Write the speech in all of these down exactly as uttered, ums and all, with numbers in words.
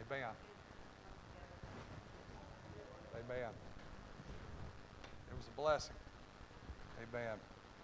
Amen. Amen. It was a blessing. Amen.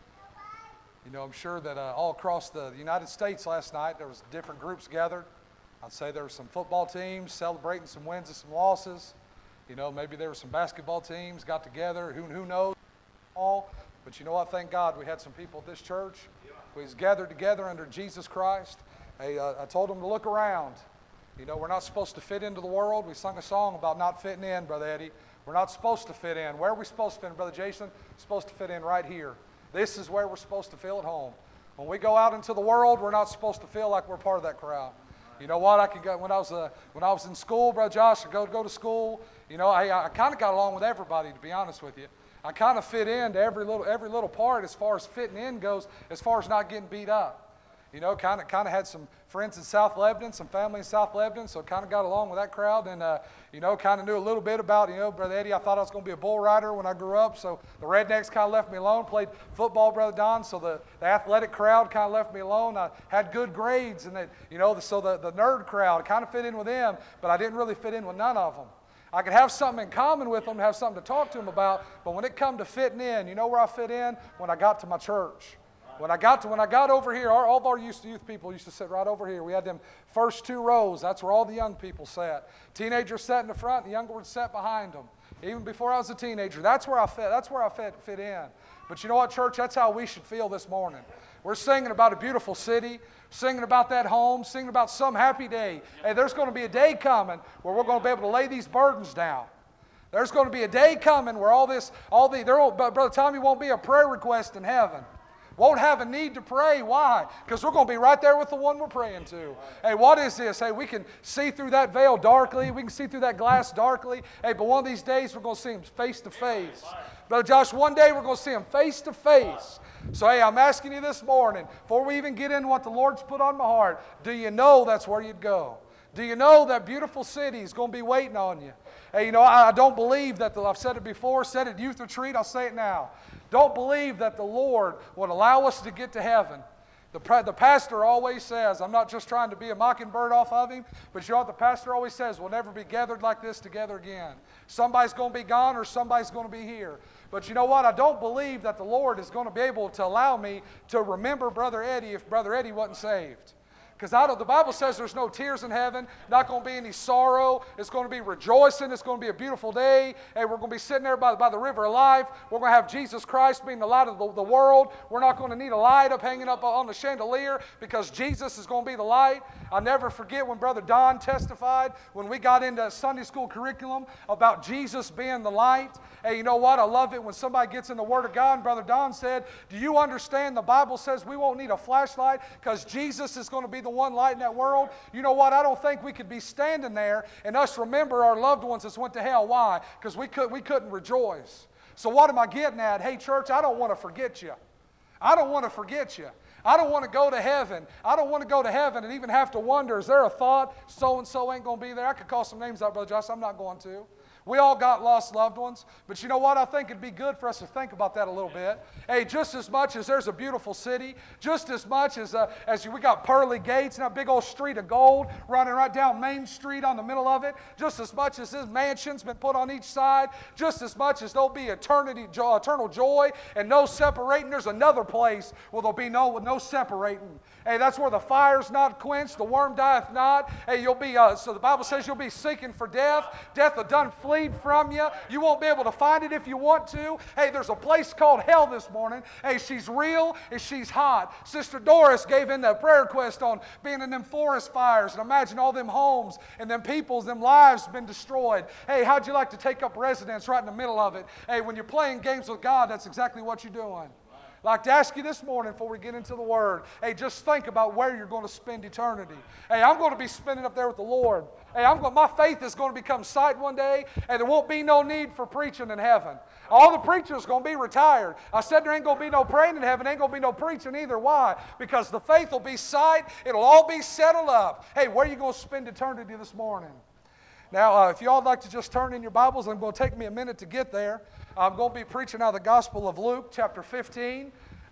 You know, I'm sure that uh, all across the United States last night, there was different groups gathered. I'd say there were some football teams celebrating some wins and some losses. You know, maybe there were some basketball teams got together. Who, who knows? All. But you know what? Thank God we had some people at this church. We was gathered together under Jesus Christ. Hey, uh, I told them to look around. You know, we're not supposed to fit into the world. We sung a song about not fitting in, Brother Eddie. We're not supposed to fit in. Where are we supposed to fit in, Brother Jason? We're supposed to fit in right here. This is where we're supposed to feel at home. When we go out into the world, we're not supposed to feel like we're part of that crowd. You know what? I could go when I was uh, when I was in school, Brother Josh. I go go to school. You know, I, I kind of got along with everybody, to be honest with you. I kind of fit into every little every little part as far as fitting in goes, as far as not getting beat up. You know, kind of kind of had some friends in South Lebanon, some family in South Lebanon, so kind of got along with that crowd. And, uh, you know, kind of knew a little bit about, you know, Brother Eddie, I thought I was going to be a bull rider when I grew up, so the rednecks kind of left me alone. Played football, Brother Don, so the, the athletic crowd kind of left me alone. I had good grades, and, it, you know, so the, the nerd crowd kind of fit in with them, but I didn't really fit in with none of them. I could have something in common with them, have something to talk to them about, but when it come to fitting in, you know where I fit in? When I got to my church. When I got to when I got over here, our, all of our youth, youth people used to sit right over here. We had them first two rows. That's where all the young people sat. Teenagers sat in the front, and the younger ones sat behind them. Even before I was a teenager, that's where I fit. That's where I fit, fit in. But you know what, church? That's how we should feel this morning. We're singing about a beautiful city, singing about that home, singing about some happy day. Hey, there's going to be a day coming where we're going to be able to lay these burdens down. There's going to be a day coming where all this, all the, there won't, Brother Tommy, won't be a prayer request in heaven. Won't have a need to pray. Why? Because we're going to be right there with the one we're praying to. Hey, what is this? Hey, we can see through that veil darkly. We can see through that glass darkly. Hey, but one of these days we're going to see him face to face. Brother Josh, one day we're going to see him face to face. So, hey, I'm asking you this morning, before we even get into what the Lord's put on my heart, do you know that's where you'd go? Do you know that beautiful city is going to be waiting on you? Hey, you know, I, I don't believe that, the, I've said it before, said it at youth retreat, I'll say it now. Don't believe that the Lord would allow us to get to heaven. The, the pastor always says, I'm not just trying to be a mockingbird off of him, but you know what the pastor always says, we'll never be gathered like this together again. Somebody's going to be gone or somebody's going to be here. But you know what? I don't believe that the Lord is going to be able to allow me to remember Brother Eddie if Brother Eddie wasn't saved. Because the Bible says there's no tears in heaven, not going to be any sorrow. It's going to be rejoicing. It's going to be a beautiful day. Hey, we're going to be sitting there by, by the river of life. We're going to have Jesus Christ being the light of the, the world. We're not going to need a light up hanging up on the chandelier because Jesus is going to be the light. I'll never forget when Brother Don testified when we got into Sunday school curriculum about Jesus being the light. Hey, you know what? I love it when somebody gets in the Word of God. And Brother Don said, do you understand the Bible says we won't need a flashlight because Jesus is going to be the one light in that world? You know what? I don't think we could be standing there and us remember our loved ones that went to hell. Why? Because we, could, we couldn't rejoice. So what am I getting at? Hey, church, I don't want to forget you. I don't want to forget you. I don't want to go to heaven. I don't want to go to heaven and even have to wonder, is there a thought so-and-so ain't going to be there? I could call some names out, Brother Josh. I'm not going to. We all got lost loved ones. But you know what? I think it'd be good for us to think about that a little bit. Hey, just as much as there's a beautiful city, just as much as uh, as we got pearly gates and a big old street of gold running right down Main Street on the middle of it, just as much as this mansion's been put on each side, just as much as there'll be eternity, joy, eternal joy and no separating, there's another place where there'll be no, no separating. Hey, that's where the fire's not quenched, the worm dieth not. Hey, you'll be, uh, so the Bible says you'll be seeking for death. Death will done flee from you. You won't be able to find it if you want to. Hey, there's a place called hell this morning. Hey, she's real and she's hot. Sister Doris gave in the prayer request on being in them forest fires. And imagine all them homes and them peoples, them lives been destroyed. Hey, how'd you like to take up residence right in the middle of it? Hey, when you're playing games with God, that's exactly what you're doing. I'd like to ask you this morning before we get into the Word, hey, just think about where you're going to spend eternity. Hey, I'm going to be spending up there with the Lord. Hey, I'm going, my faith is going to become sight one day, and there won't be no need for preaching in heaven. All the preachers are going to be retired. I said there ain't going to be no praying in heaven, ain't going to be no preaching either. Why? Because the faith will be sight. It'll all be settled up. Hey, where are you going to spend eternity this morning? Now, uh, if you all would like to just turn in your Bibles, I'm going to take me a minute to get there. I'm going to be preaching out of the Gospel of Luke, chapter fifteen.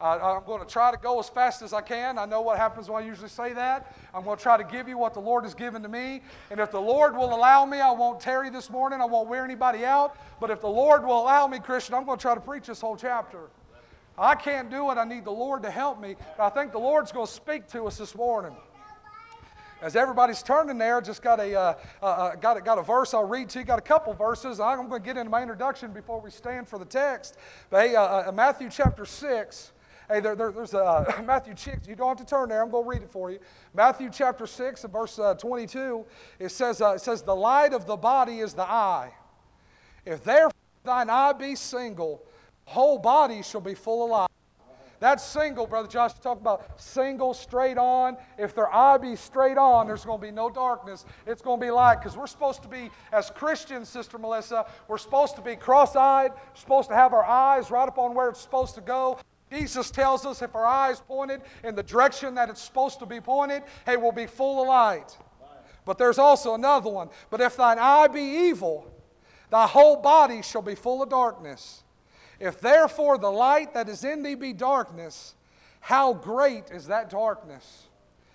Uh, I'm going to try to go as fast as I can. I know what happens when I usually say that. I'm going to try to give you what the Lord has given to me. And if the Lord will allow me, I won't tarry this morning. I won't wear anybody out. But if the Lord will allow me, Christian, I'm going to try to preach this whole chapter. I can't do it. I need the Lord to help me. But I think the Lord's going to speak to us this morning. As everybody's turning there, just got a, uh, uh, got, a, got a verse I'll read to you. Got a couple verses. I'm going to get into my introduction before we stand for the text. But hey, uh, uh, Matthew chapter six. Hey, there, there, there's a uh, Matthew six. You don't have to turn there. I'm going to read it for you. Matthew chapter six and verse uh, twenty-two. It says, uh, it says, the light of the body is the eye. If therefore thine eye be single, the whole body shall be full of light. That's single, Brother Josh. You talk about single, straight on. If their eye be straight on, there's going to be no darkness. It's going to be light. Because we're supposed to be, as Christians, Sister Melissa, we're supposed to be cross-eyed, supposed to have our eyes right up on where it's supposed to go. Jesus tells us if our eyes pointed in the direction that it's supposed to be pointed, hey, we'll be full of light. But there's also another one. But if thine eye be evil, thy whole body shall be full of darkness. If therefore the light that is in thee be darkness, how great is that darkness?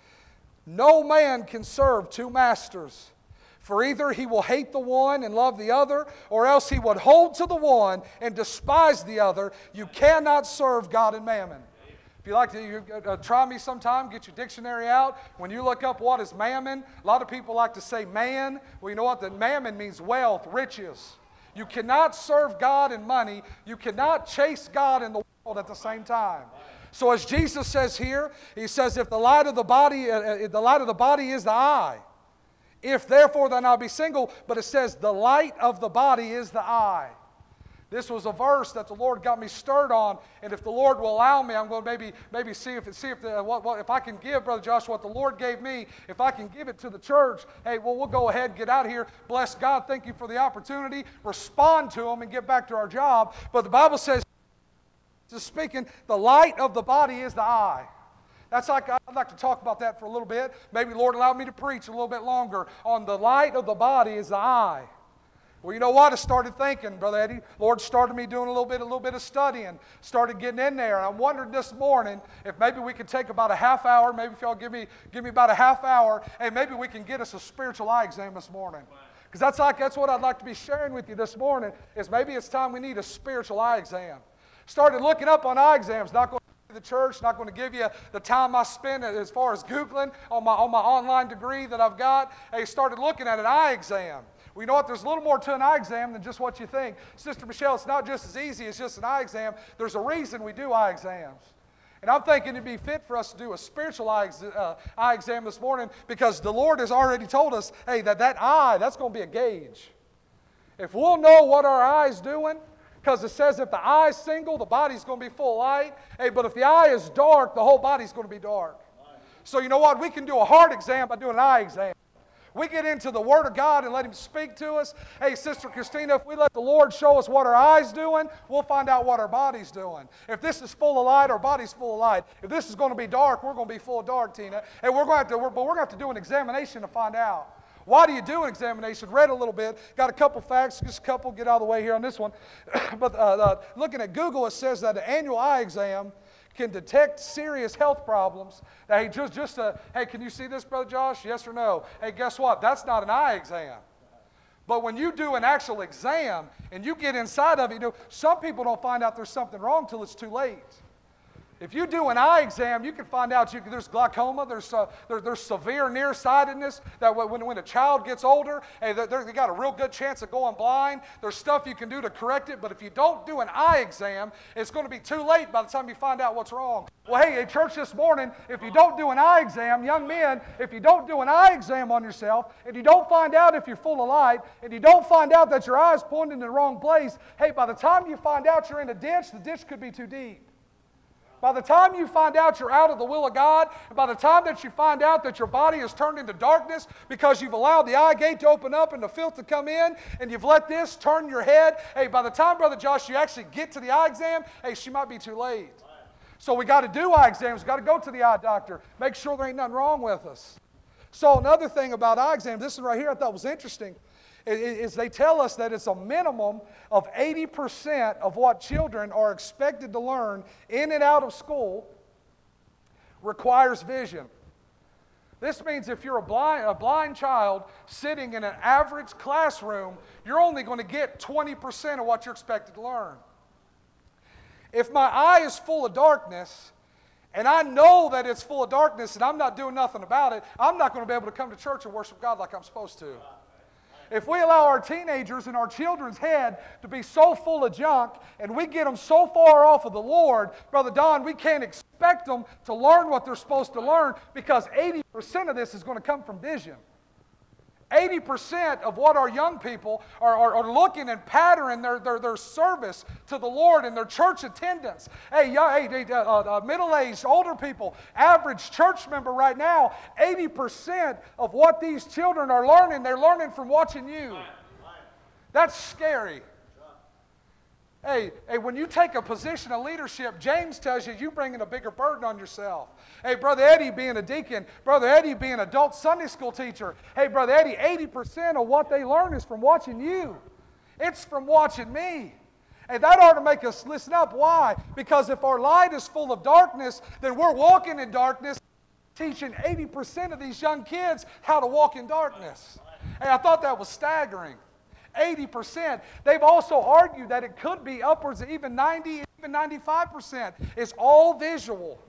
No man can serve two masters. For either he will hate the one and love the other, or else he would hold to the one and despise the other. You cannot serve God and mammon. If you like to you, uh, try me sometime, get your dictionary out. When you look up what is mammon, a lot of people like to say man. Well, you know what? That mammon means wealth, riches. You cannot serve God and money. You cannot chase God and the world at the same time. So as Jesus says here, he says, if the light of the body, uh, the light of the body is the eye. If therefore thou not be single, but it says the light of the body is the eye. This was a verse that the Lord got me stirred on, and if the Lord will allow me, I'm going to maybe maybe see if see if the, what, what if I can give Brother Josh what the Lord gave me, if I can give it to the church. Hey, well we'll go ahead and get out of here. Bless God. Thank you for the opportunity. Respond to Him and get back to our job. But the Bible says, just speaking, the light of the body is the eye. That's like, I'd like to talk about that for a little bit. Maybe the Lord allowed me to preach a little bit longer on the light of the body is the eye. Well, you know what? I started thinking, Brother Eddie. Lord started me doing a little bit, a little bit of studying. Started getting in there. And I wondered this morning if maybe we could take about a half hour. Maybe if y'all give me, give me about a half hour, and maybe we can get us a spiritual eye exam this morning. Because that's like that's what I'd like to be sharing with you this morning. Is maybe it's time we need a spiritual eye exam. Started looking up on eye exams. Not going the church, not going to give you the time I spend as far as Googling on my, on my online degree that I've got. I started looking at an eye exam. Well, you know what? There's a little more to an eye exam than just what you think. Sister Michelle, it's not just as easy as just an eye exam. There's a reason we do eye exams. And I'm thinking it'd be fit for us to do a spiritual eye, uh, eye exam this morning because the Lord has already told us, hey, that that eye, that's going to be a gauge. If we'll know what our eye's doing, because it says if the eye is single, the body's going to be full of light. Hey, but if the eye is dark, the whole body's going to be dark. So you know what? We can do a heart exam by doing an eye exam. We get into the Word of God and let Him speak to us. Hey, Sister Christina, if we let the Lord show us what our eye's doing, we'll find out what our body's doing. If this is full of light, our body's full of light. If this is going to be dark, we're going to be full of dark, Tina. And we're going to have to, we're, but we're going to have to do an examination to find out. Why do you do an examination? Read a little bit. Got a couple facts, just a couple, get out of the way here on this one. but uh, uh, looking at Google, it says that an annual eye exam can detect serious health problems. Hey, just, just a, hey, can you see this, Brother Josh? Yes or no? Hey, guess what? That's not an eye exam. But when you do an actual exam and you get inside of it, you know, some people don't find out there's something wrong till it's too late. If you do an eye exam, you can find out you, there's glaucoma, there's, uh, there, there's severe nearsightedness, that when, when a child gets older, hey, they got a real good chance of going blind. There's stuff you can do to correct it, but if you don't do an eye exam, it's going to be too late by the time you find out what's wrong. Well, hey, at church this morning, if you don't do an eye exam, young men, if you don't do an eye exam on yourself, and you don't find out if you're full of light, and you don't find out that your eye's pointing in the wrong place, hey, by the time you find out you're in a ditch, the ditch could be too deep. By the time you find out you're out of the will of God, and by the time that you find out that your body is turned into darkness because you've allowed the eye gate to open up and the filth to come in, and you've let this turn your head, hey, by the time, Brother Josh, you actually get to the eye exam, hey, she might be too late. So we got to do eye exams. We got to go to the eye doctor. Make sure there ain't nothing wrong with us. So another thing about eye exams, this one right here I thought was interesting. is they tell us that it's a minimum of eighty percent of what children are expected to learn in and out of school requires vision. This means if you're a blind, a blind child sitting in an average classroom, you're only going to get twenty percent of what you're expected to learn. If my eye is full of darkness, and I know that it's full of darkness and I'm not doing nothing about it, I'm not going to be able to come to church and worship God like I'm supposed to. If we allow our teenagers and our children's head to be so full of junk and we get them so far off of the Lord, Brother Don, we can't expect them to learn what they're supposed to learn, because eighty percent of this is going to come from vision. eighty percent of what our young people are, are, are looking and patterning their, their, their service to the Lord and their church attendance. Hey, young, hey uh, uh, middle-aged, older people, average church member right now, eighty percent of what these children are learning, they're learning from watching you. That's scary. Hey, hey, when you take a position of leadership, James tells you you're bringing a bigger burden on yourself. Hey, Brother Eddie being a deacon, Brother Eddie being an adult Sunday school teacher. Hey, Brother Eddie, eighty percent of what they learn is from watching you. It's from watching me. Hey, that ought to make us listen up. Why? Because if our light is full of darkness, then we're walking in darkness, teaching eighty percent of these young kids how to walk in darkness. Hey, I thought that was staggering. eighty percent. They've also argued that it could be upwards of even ninety, even ninety-five percent. It's all visual.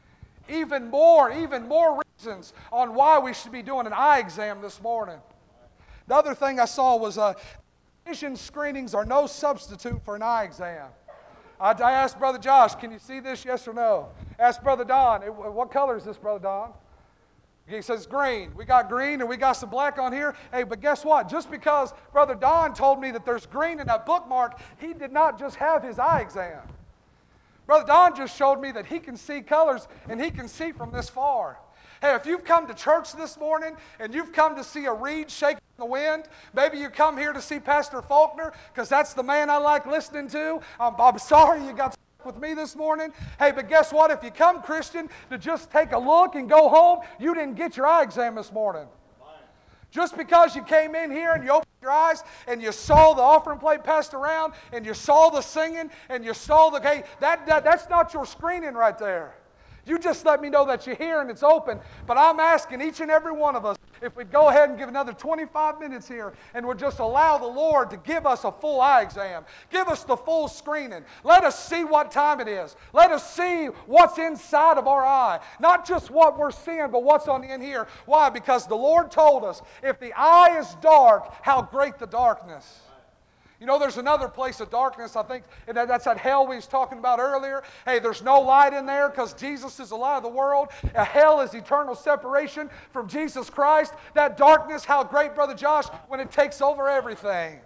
Even more, even more reasons on why we should be doing an eye exam this morning. The other thing I saw was uh, vision screenings are no substitute for an eye exam. I, I asked Brother Josh, can you see this, yes or no? Asked Brother Don, what color is this, Brother Don? He says green. We got green and we got some black on here. Hey, but guess what? Just because Brother Don told me that there's green in that bookmark, he did not just have his eye exam. Brother Don just showed me that he can see colors and he can see from this far. Hey, if you've come to church this morning and you've come to see a reed shaking in the wind, maybe you come here to see Pastor Faulkner because that's the man I like listening to. I'm, I'm sorry you got with me this morning. Hey, but guess what? If you come, Christian, to just take a look and go home, you didn't get your eye exam this morning. Just because you came in here and you opened your eyes and you saw the offering plate passed around and you saw the singing and you saw the, hey, that, that that's not your screening right there. You just let me know that you're here and it's open. But I'm asking each and every one of us if we'd go ahead and give another twenty-five minutes here and we'd just allow the Lord to give us a full eye exam. Give us the full screening. Let us see what time it is. Let us see what's inside of our eye. Not just what we're seeing, but what's on the in here. Why? Because the Lord told us, if the eye is dark, how great the darkness. You know, there's another place of darkness, I think, and that's that hell we was talking about earlier. Hey, there's no light in there because Jesus is the light of the world. A hell is eternal separation from Jesus Christ. That darkness, how great, Brother Josh, when it takes over everything.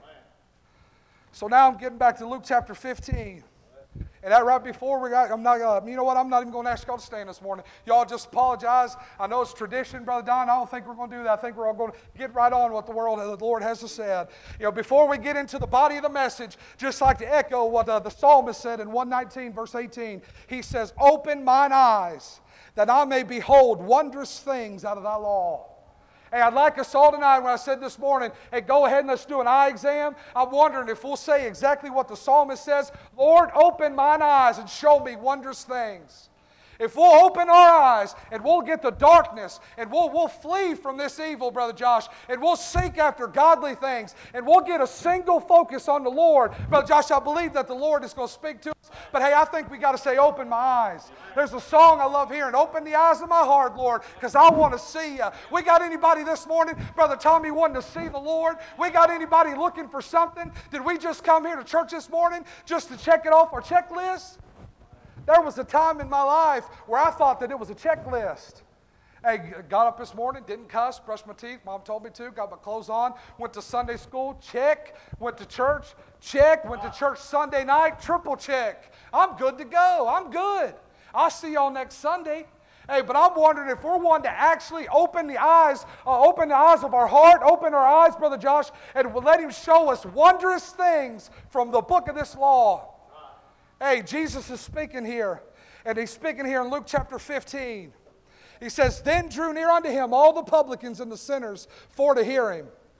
So now I'm getting back to Luke chapter fifteen. And that right before we got, I'm not, uh, you know what, I'm not even going to ask y'all to stand this morning. Y'all just apologize. I know it's tradition, Brother Don. I don't think we're going to do that. I think we're all going to get right on what the world, the Lord has to say. You know, before we get into the body of the message, just like to echo what uh, the psalmist said in one nineteen, verse eighteen. He says, open mine eyes, that I may behold wondrous things out of thy law. Hey, I'd like us all tonight, when I said this morning, hey, go ahead and let's do an eye exam. I'm wondering if we'll say exactly what the psalmist says. Lord, open mine eyes and show me wondrous things. If we'll open our eyes and we'll get the darkness and we'll, we'll flee from this evil, Brother Josh, and we'll seek after godly things and we'll get a single focus on the Lord. Brother Josh, I believe that the Lord is going to speak to us. But hey, I think we got to say, open my eyes. There's a song I love hearing, open the eyes of my heart, Lord, because I want to see you. We got anybody this morning, Brother Tommy, wanting to see the Lord? We got anybody looking for something? Did we just come here to church this morning just to check it off our checklist? There was a time in my life where I thought that it was a checklist. Hey, got up this morning, didn't cuss, brushed my teeth, Mom told me to, got my clothes on, went to Sunday school, check, went to church, check, went to church Sunday night, triple check. I'm good to go. I'm good. I'll see y'all next Sunday. Hey, but I'm wondering if we're one to actually open the eyes, uh, open the eyes of our heart, open our eyes, Brother Josh, and we'll let Him show us wondrous things from the book of this law. Hey, Jesus is speaking here, and He's speaking here in Luke chapter fifteen. He says, then drew near unto Him all the publicans and the sinners for to hear Him.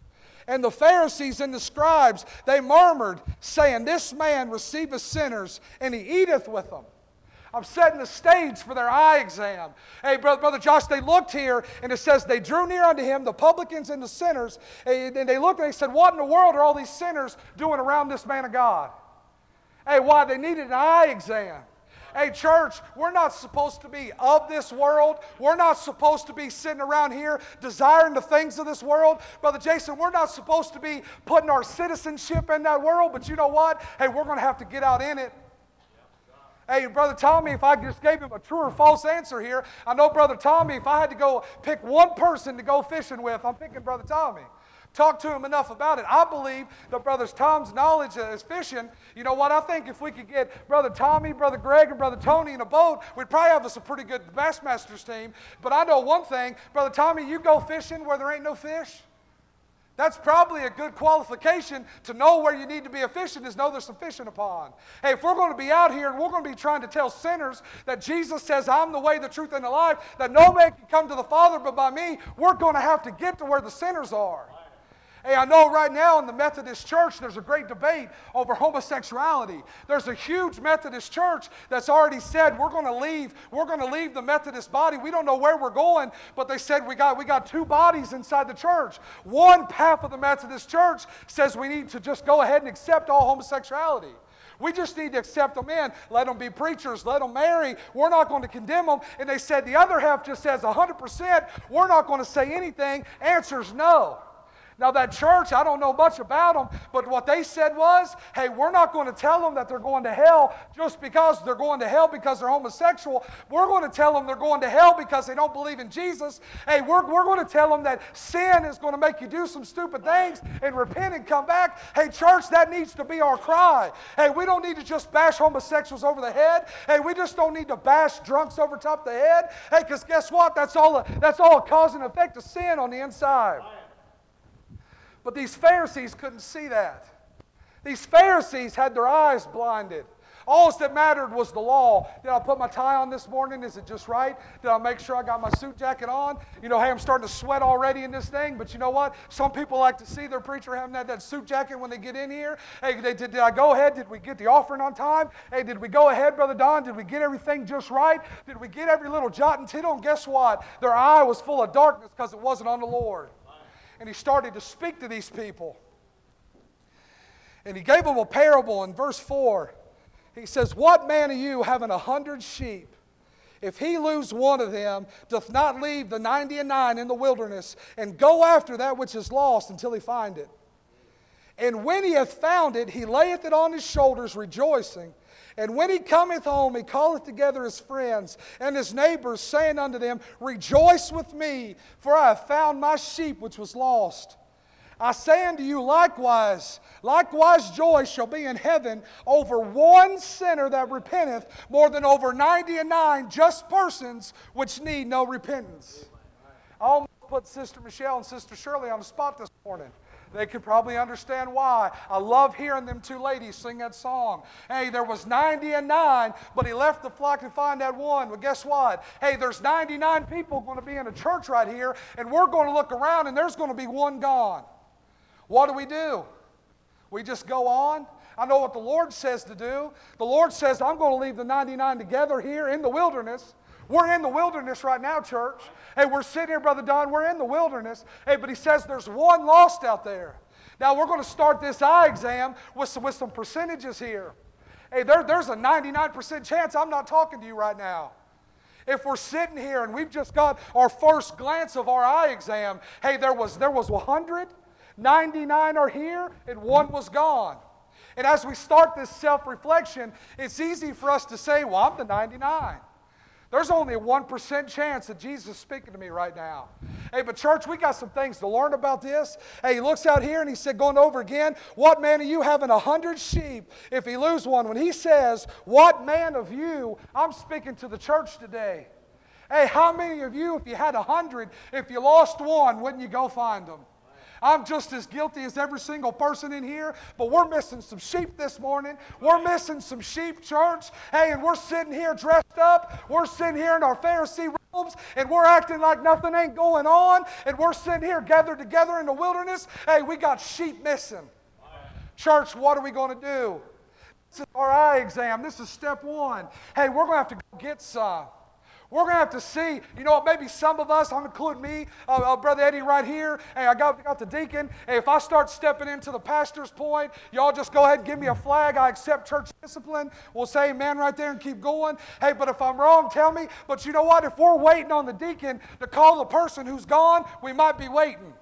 And the Pharisees and the scribes, they murmured, saying, This man receiveth sinners, and he eateth with them. I'm setting the stage for their eye exam. Hey, brother, brother Josh, they looked here, and it says they drew near unto him, the publicans and the sinners, and they looked and they said, What in the world are all these sinners doing around this man of God? Hey, why? They needed an eye exam. Hey, church, we're not supposed to be of this world. We're not supposed to be sitting around here desiring the things of this world. Brother Jason, we're not supposed to be putting our citizenship in that world, but you know what? Hey, we're going to have to get out in it. Hey, Brother Tommy, if I just gave him a true or false answer here, I know Brother Tommy, if I had to go pick one person to go fishing with, I'm picking Brother Tommy. Talk to him enough about it. I believe that Brother Tom's knowledge is fishing. You know what? I think if we could get Brother Tommy, Brother Greg, and Brother Tony in a boat, we'd probably have us a pretty good Bassmasters team. But I know one thing. Brother Tommy, you go fishing where there ain't no fish. That's probably a good qualification to know where you need to be a fishing, is know there's some fish in a pond. Hey, if we're going to be out here and we're going to be trying to tell sinners that Jesus says, I'm the way, the truth, and the life, that no man can come to the Father but by me, we're going to have to get to where the sinners are. Hey, I know right now in the Methodist Church there's a great debate over homosexuality. There's a huge Methodist church that's already said we're going to leave. We're going to leave the Methodist body. We don't know where we're going, but they said we got we got two bodies inside the church. One half of the Methodist Church says we need to just go ahead and accept all homosexuality. We just need to accept them in. Let them be preachers. Let them marry. We're not going to condemn them. And they said the other half just says one hundred percent. We're not going to say anything. Answer's no. Now that church, I don't know much about them, but what they said was, hey, we're not going to tell them that they're going to hell just because they're going to hell because they're homosexual. We're going to tell them they're going to hell because they don't believe in Jesus. Hey, we're, we're going to tell them that sin is going to make you do some stupid things and repent and come back. Hey, church, that needs to be our cry. Hey, we don't need to just bash homosexuals over the head. Hey, we just don't need to bash drunks over top of the head. Hey, because guess what? That's all, a, that's all a cause and effect of sin on the inside. But these Pharisees couldn't see that. These Pharisees had their eyes blinded. All that mattered was the law. Did I put my tie on this morning? Is it just right? Did I make sure I got my suit jacket on? You know, hey, I'm starting to sweat already in this thing, but you know what? Some people like to see their preacher having that, that suit jacket when they get in here. Hey, they, did, did I go ahead? Did we get the offering on time? Hey, did we go ahead, Brother Don? Did we get everything just right? Did we get every little jot and tittle? And guess what? Their eye was full of darkness because it wasn't on the Lord. And he started to speak to these people. And he gave them a parable in verse four. He says, What man of you having a hundred sheep, if he lose one of them, doth not leave the ninety and nine in the wilderness, and go after that which is lost until he find it? And when he hath found it, he layeth it on his shoulders, rejoicing. And when he cometh home, he calleth together his friends and his neighbors, saying unto them, Rejoice with me, for I have found my sheep which was lost. I say unto you likewise, likewise joy shall be in heaven over one sinner that repenteth, more than over ninety and nine just persons which need no repentance. I almost put Sister Michelle and Sister Shirley on the spot this morning. They could probably understand why. I love hearing them two ladies sing that song. Hey, there was ninety and nine, but he left the flock to find that one. Well, guess what? Hey, there's ninety-nine people going to be in a church right here, and we're going to look around, and there's going to be one gone. What do we do? We just go on? I know what the Lord says to do. The Lord says, I'm going to leave the ninety-nine together here in the wilderness. We're in the wilderness right now, church. Hey, we're sitting here, Brother Don, we're in the wilderness. Hey, but he says there's one lost out there. Now, we're going to start this eye exam with some, with some percentages here. Hey, there, there's a ninety-nine percent chance I'm not talking to you right now. If we're sitting here and we've just got our first glance of our eye exam, hey, there was, there was one hundred, ninety-nine are here, and one was gone. And as we start this self-reflection, it's easy for us to say, well, I'm the ninety-nine. There's only a one percent chance that Jesus is speaking to me right now. Hey, but church, we got some things to learn about this. Hey, he looks out here and he said, going over again, what man of you having a hundred sheep if he lose one? When he says, what man of you, I'm speaking to the church today. Hey, how many of you, if you had a hundred, if you lost one, wouldn't you go find them? I'm just as guilty as every single person in here, but we're missing some sheep this morning. We're missing some sheep, church. Hey, and we're sitting here dressed up. We're sitting here in our Pharisee robes, and we're acting like nothing ain't going on, and we're sitting here gathered together in the wilderness. Hey, we got sheep missing. Church, what are we going to do? This is our eye exam. This is step one. Hey, we're going to have to go get some. We're going to have to see, you know what, maybe some of us, I'm including me, uh, uh, Brother Eddie right here, hey, I got, got the deacon. Hey, if I start stepping into the pastor's point, y'all just go ahead and give me a flag. I accept church discipline. We'll say amen right there and keep going. Hey, but if I'm wrong, tell me. But you know what, if we're waiting on the deacon to call the person who's gone, we might be waiting.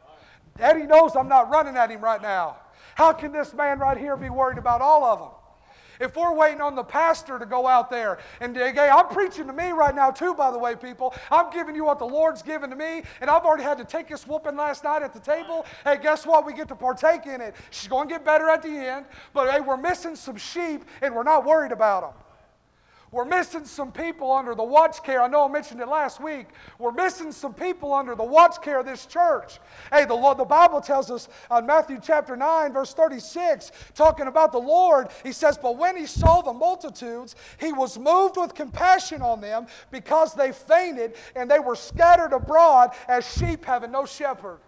Eddie knows I'm not running at him right now. How can this man right here be worried about all of them? If we're waiting on the pastor to go out there, and hey, I'm preaching to me right now too, by the way, people. I'm giving you what the Lord's given to me, and I've already had to take this whooping last night at the table. Hey, guess what? We get to partake in it. She's going to get better at the end, but hey, we're missing some sheep, and we're not worried about them. We're missing some people under the watch care. I know I mentioned it last week. We're missing some people under the watch care of this church. Hey, the, Lord, the Bible tells us on Matthew chapter nine, verse thirty-six, talking about the Lord, he says, "But when he saw the multitudes, he was moved with compassion on them because they fainted and they were scattered abroad as sheep having no shepherd."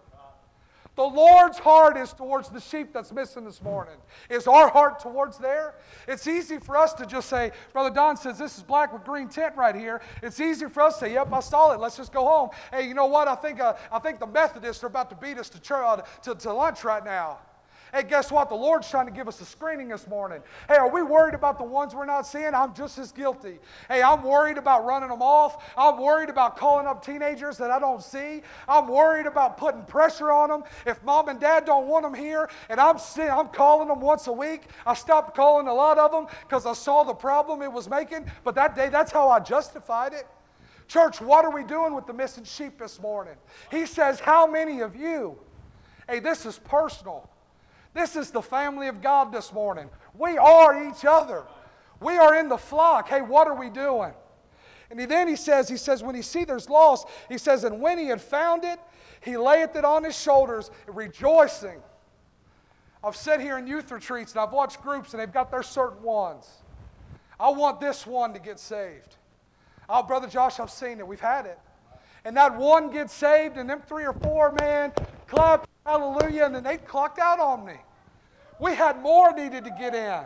The Lord's heart is towards the sheep that's missing this morning. Is our heart towards there? It's easy for us to just say, Brother Don says this is black with green tint right here. It's easy for us to say, yep, I saw it. Let's just go home. Hey, you know what? I think uh, I think the Methodists are about to beat us to, church, uh, to, to lunch right now. Hey, guess what? The Lord's trying to give us a screening this morning. Hey, are we worried about the ones we're not seeing? I'm just as guilty. Hey, I'm worried about running them off. I'm worried about calling up teenagers that I don't see. I'm worried about putting pressure on them. If mom and dad don't want them here, and I'm seeing, I'm calling them once a week. I stopped calling a lot of them because I saw the problem it was making. But that day, that's how I justified it. Church, what are we doing with the missing sheep this morning? He says, how many of you? Hey, this is personal. This is the family of God this morning. We are each other. We are in the flock. Hey, what are we doing? And he, then he says, he says, when he see there's lost, he says, and when he had found it, he layeth it on his shoulders, rejoicing. I've sat here in youth retreats and I've watched groups and they've got their certain ones. I want this one to get saved. Oh, Brother Josh, I've seen it. We've had it. And that one gets saved and them three or four, man, clap, hallelujah, and then they clocked out on me. We had more needed to get in.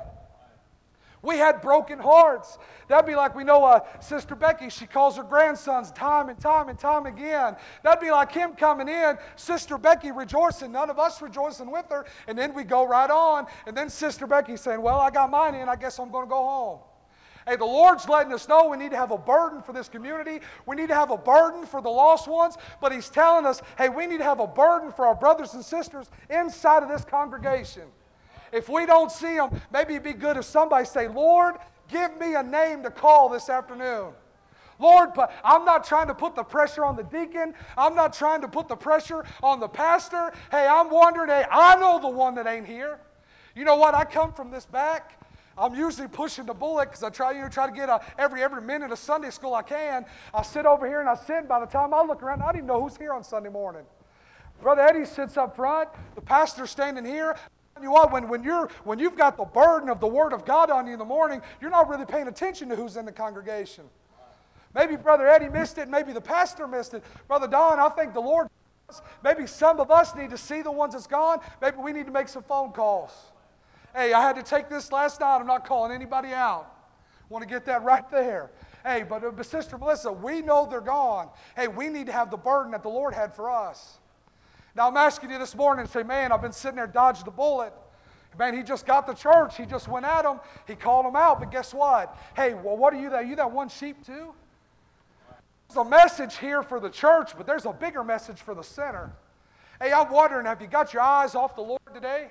We had broken hearts. That'd be like, we know uh, Sister Becky, she calls her grandsons time and time and time again. That'd be like him coming in, Sister Becky rejoicing, none of us rejoicing with her, and then we go right on, and then Sister Becky saying, well, I got mine in, I guess I'm going to go home. Hey, the Lord's letting us know we need to have a burden for this community. We need to have a burden for the lost ones. But He's telling us, hey, we need to have a burden for our brothers and sisters inside of this congregation. If we don't see them, maybe it'd be good if somebody say, Lord, give me a name to call this afternoon. Lord, but I'm not trying to put the pressure on the deacon. I'm not trying to put the pressure on the pastor. Hey, I'm wondering, hey, I know the one that ain't here. You know what? I come from this back. I'm usually pushing the bullet because I try, you know, try to get a, every every minute of Sunday school I can. I sit over here and I sit. By the time I look around, I don't even know who's here on Sunday morning. Brother Eddie sits up front. The pastor's standing here. You know what? When, when, you're, when you've got the burden of the Word of God on you in the morning, you're not really paying attention to who's in the congregation. Maybe Brother Eddie missed it. Maybe the pastor missed it. Brother Don, I think the Lord, maybe some of us need to see the ones that's gone. Maybe we need to make some phone calls. Hey, I had to take this last night. I'm not calling anybody out. Want to get that right there. Hey, but, uh, but Sister Melissa, we know they're gone. Hey, we need to have the burden that the Lord had for us. Now, I'm asking you this morning to say, man, I've been sitting there dodging the bullet. Man, he just got the church. He just went at them. He called them out. But guess what? Hey, well, what are you? That? Are you that one sheep too? There's a message here for the church, but there's a bigger message for the sinner. Hey, I'm wondering, have you got your eyes off the Lord today?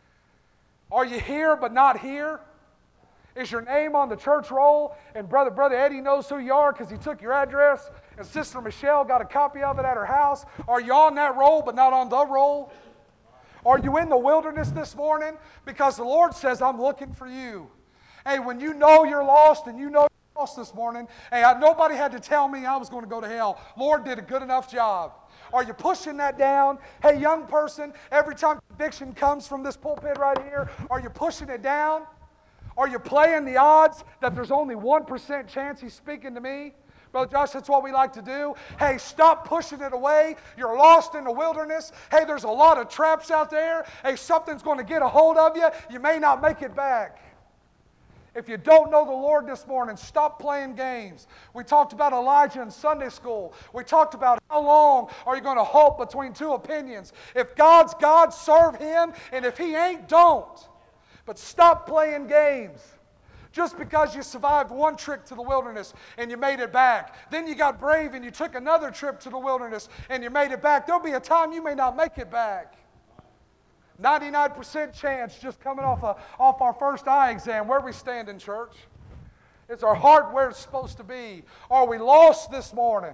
Are you here but not here? Is your name on the church roll? And Brother Brother Eddie knows who you are because he took your address. And Sister Michelle got a copy of it at her house. Are you on that roll but not on the roll? Are you in the wilderness this morning? Because the Lord says, I'm looking for you. Hey, when you know you're lost and you know you're cross this morning. Hey, I, nobody had to tell me I was going to go to hell. Lord did a good enough job. Are you pushing that down? Hey, young person, every time conviction comes from this pulpit right here, are you pushing it down? Are you playing the odds that there's only one percent chance he's speaking to me? Brother Josh, that's what we like to do. Hey, stop pushing it away. You're lost in the wilderness. Hey, there's a lot of traps out there. Hey, something's going to get a hold of you. You may not make it back. If you don't know the Lord this morning, stop playing games. We talked about Elijah in Sunday school. We talked about how long are you going to halt between two opinions. If God's God, serve Him, and if He ain't, don't. But stop playing games. Just because you survived one trip to the wilderness and you made it back. Then you got brave and you took another trip to the wilderness and you made it back. There'll be a time you may not make it back. ninety-nine percent chance just coming off, a, off our first eye exam. Where we stand in church? Is our heart where it's supposed to be? Are we lost this morning?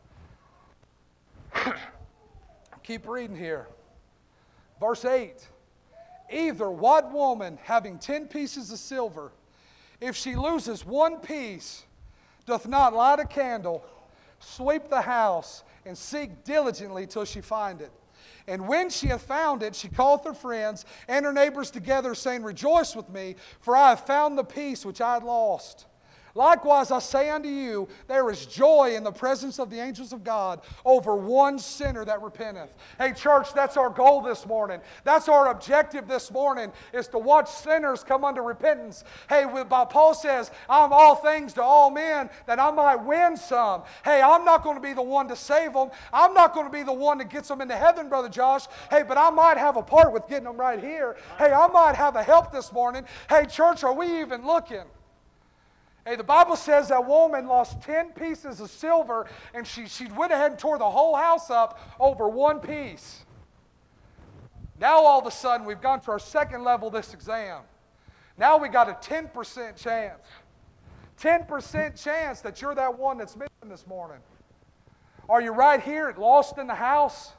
Keep reading here. Verse eight. Either what woman having ten pieces of silver, if she loses one piece, doth not light a candle, sweep the house, and seek diligently till she find it. And when she hath found it, she calleth her friends and her neighbors together, saying, Rejoice with me, for I have found the piece which I had lost. Likewise, I say unto you, there is joy in the presence of the angels of God over one sinner that repenteth. Hey, church, that's our goal this morning. That's our objective this morning, is to watch sinners come unto repentance. Hey, Paul says, I'm all things to all men, that I might win some. Hey, I'm not going to be the one to save them. I'm not going to be the one that gets them into heaven, Brother Josh. Hey, but I might have a part with getting them right here. Hey, I might have a help this morning. Hey, church, are we even looking? Hey, the Bible says that woman lost ten pieces of silver, and she, she went ahead and tore the whole house up over one piece. Now all of a sudden we've gone to our second level of this exam. Now we got a ten percent chance. ten percent chance that you're that one that's missing this morning. Are you right here, lost in the house?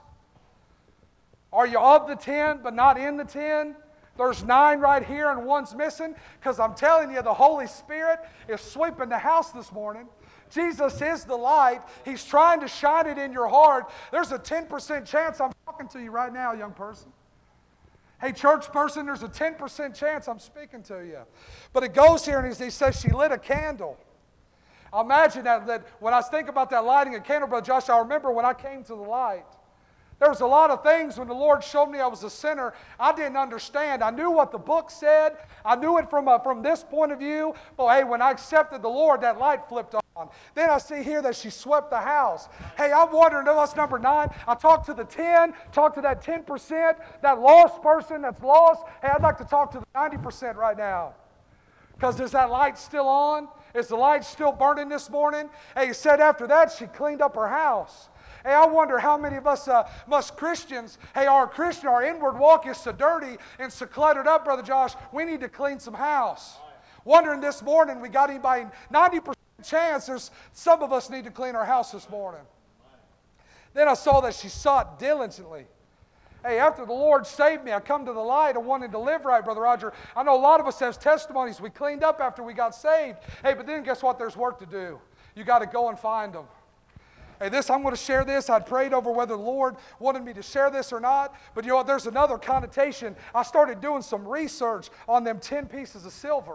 Are you of the ten but not in the ten? There's nine right here and one's missing, because I'm telling you, the Holy Spirit is sweeping the house this morning. Jesus is the light. He's trying to shine it in your heart. There's a ten percent chance I'm talking to you right now, young person. Hey, church person, there's a ten percent chance I'm speaking to you. But it goes here and he says she lit a candle. I imagine that, that when I think about that lighting a candle, Brother Josh, I remember when I came to the light. There was a lot of things when the Lord showed me I was a sinner I didn't understand. I knew what the book said. I knew it from, a, from this point of view. But hey, when I accepted the Lord, that light flipped on. Then I see here that she swept the house. Hey, I'm wondering, that's number nine. I talked to the ten, talked to that ten percent, that lost person that's lost. Hey, I'd like to talk to the ninety percent right now. Because is that light still on? Is the light still burning this morning? Hey, he said after that she cleaned up her house. Hey, I wonder how many of us, uh, us Christians, hey, our Christian, our inward walk is so dirty and so cluttered up, Brother Josh, we need to clean some house. Wondering this morning, we got anybody, ninety percent chance there's some of us need to clean our house this morning. Then I saw that she sought diligently. Hey, after the Lord saved me, I come to the light. I wanted to live right, Brother Roger. I know a lot of us have testimonies. We cleaned up after we got saved. Hey, but then guess what? There's work to do. You got to go and find them. Hey, this, I'm going to share this. I'd prayed over whether the Lord wanted me to share this or not. But you know what? There's another connotation. I started doing some research on them ten pieces of silver.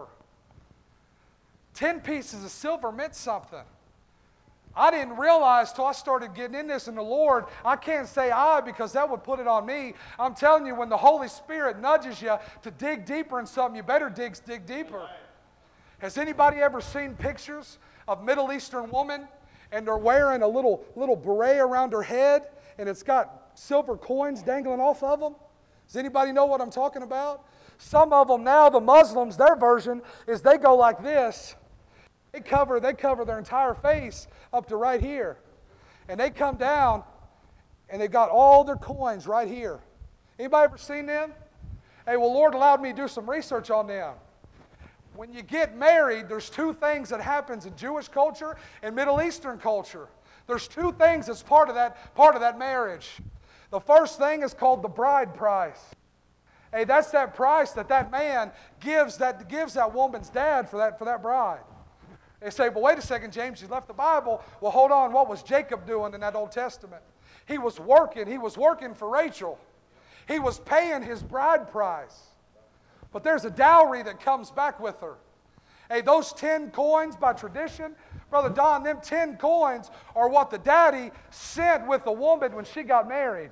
ten pieces of silver meant something. I didn't realize till I started getting in this in the Lord. I can't say I because that would put it on me. I'm telling you, when the Holy Spirit nudges you to dig deeper in something, you better dig, dig deeper. Has anybody ever seen pictures of Middle Eastern women? And they're wearing a little, little beret around her head, and it's got silver coins dangling off of them. Does anybody know what I'm talking about? Some of them now, the Muslims, their version is they go like this. They cover, they cover their entire face up to right here. And they come down, and they've got all their coins right here. Anybody ever seen them? Hey, well, Lord allowed me to do some research on them. When you get married, there's two things that happens in Jewish culture and Middle Eastern culture. There's two things that's part of that, part of that marriage. The first thing is called the bride price. Hey, that's that price that that man gives that, gives that woman's dad for that, for that bride. They say, well, wait a second, James, you left the Bible. Well, hold on, what was Jacob doing in that Old Testament? He was working. He was working for Rachel. He was paying his bride price. But there's a dowry that comes back with her. Hey, those ten coins by tradition, Brother Don, them ten coins are what the daddy sent with the woman when she got married.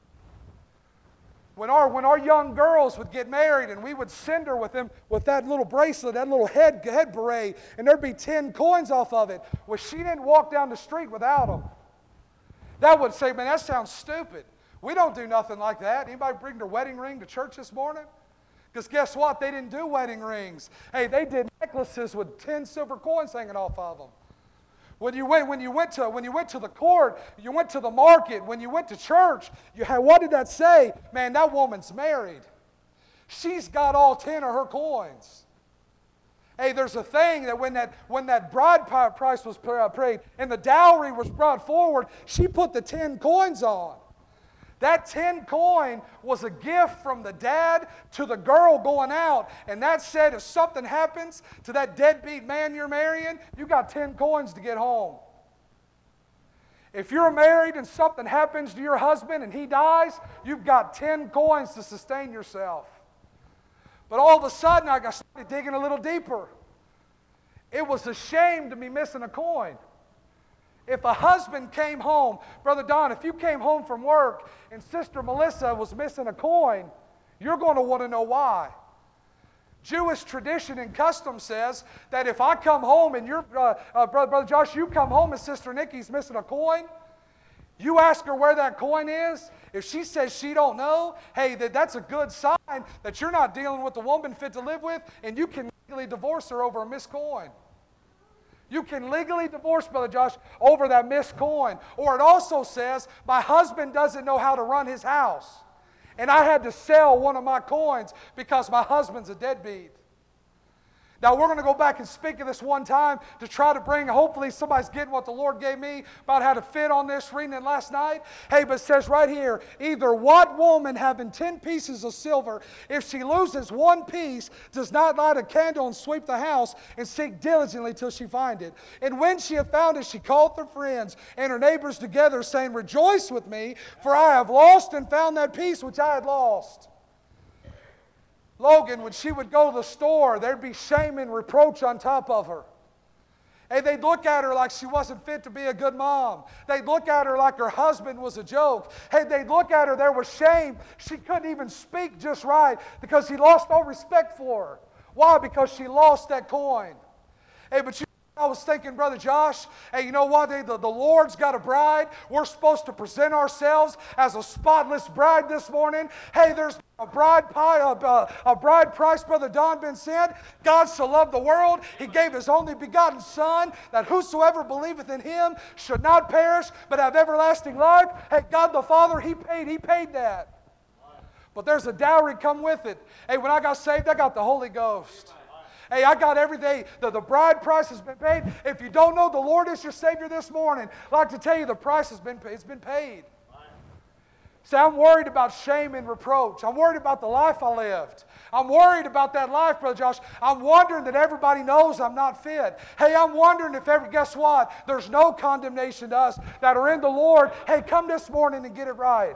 When our, when our young girls would get married and we would send her with them with that little bracelet, that little head, head beret, and there'd be ten coins off of it. Well, she didn't walk down the street without them. That would say, man, that sounds stupid. We don't do nothing like that. Anybody bring their wedding ring to church this morning? Because guess what? They didn't do wedding rings. Hey, they did necklaces with ten silver coins hanging off of them. When you went, when you went to, when you went to the court, you went to the market, when you went to church, you had, what did that say? Man, that woman's married. She's got all ten of her coins. Hey, there's a thing that when that when that bride price was paid and the dowry was brought forward, she put the ten coins on. That ten coin was a gift from the dad to the girl going out. And that said, if something happens to that deadbeat man you're marrying, you got ten coins to get home. If you're married and something happens to your husband and he dies, you've got ten coins to sustain yourself. But all of a sudden, I got started digging a little deeper. It was a shame to be missing a coin. If a husband came home, Brother Don, if you came home from work and Sister Melissa was missing a coin, you're going to want to know why. Jewish tradition and custom says that if I come home and your uh, uh, brother, brother Josh, you come home and Sister Nikki's missing a coin, you ask her where that coin is. If she says she don't know, hey, that, that's a good sign that you're not dealing with a woman fit to live with, and you can legally divorce her over a missed coin. You can legally divorce, Brother Josh, over that missed coin. Or it also says, my husband doesn't know how to run his house. And I had to sell one of my coins because my husband's a deadbeat. Now, we're going to go back and speak of this one time to try to bring, hopefully somebody's getting what the Lord gave me about how to fit on this, reading it last night. Hey, but it says right here, either what woman having ten pieces of silver, if she loses one piece, does not light a candle and sweep the house and seek diligently till she find it. And when she hath found it, she calleth her friends and her neighbors together, saying, rejoice with me, for I have lost and found that piece which I had lost. Logan, when she would go to the store, there'd be shame and reproach on top of her. Hey, they'd look at her like she wasn't fit to be a good mom. They'd look at her like her husband was a joke. Hey, they'd look at her, there was shame. She couldn't even speak just right because he lost all respect for her. Why? Because she lost that coin. Hey, but you I was thinking, Brother Josh, hey, you know what? Hey, the, the Lord's got a bride. We're supposed to present ourselves as a spotless bride this morning. Hey, there's a bride pie, a, a bride price, Brother Don Ben said. God so loved the world, He gave His only begotten Son, that whosoever believeth in Him should not perish, but have everlasting life. Hey, God the Father, He paid, He paid that. But there's a dowry come with it. Hey, when I got saved, I got the Holy Ghost. Hey, I got every day. The, the bride price has been paid. If you don't know the Lord is your Savior this morning, I'd like to tell you the price has been paid. It's been paid. See, I'm worried about shame and reproach. I'm worried about the life I lived. I'm worried about that life, Brother Josh. I'm wondering that everybody knows I'm not fit. Hey, I'm wondering if ever, guess what? There's no condemnation to us that are in the Lord. Hey, come this morning and get it right.